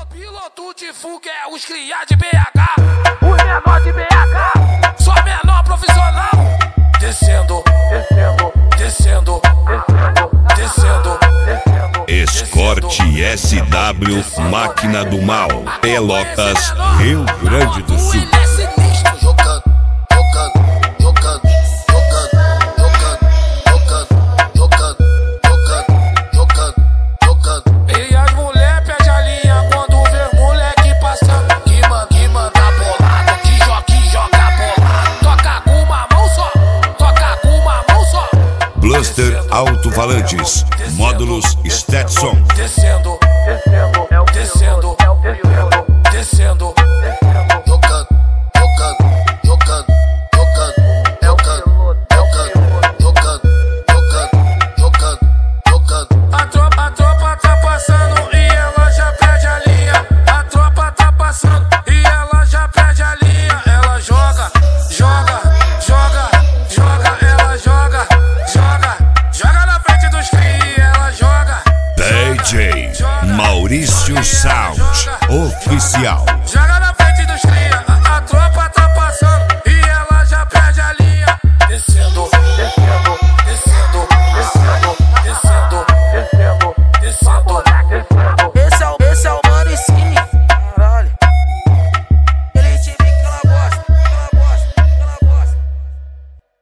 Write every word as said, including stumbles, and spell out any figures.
piloto de fuga é os cria de B H, os menor de B H, só menor profissional. Descendo, descendo, descendo, descendo, descendo, descendo. Escorte S W, Máquina do Mal, Pelotas, Rio Grande do Sul.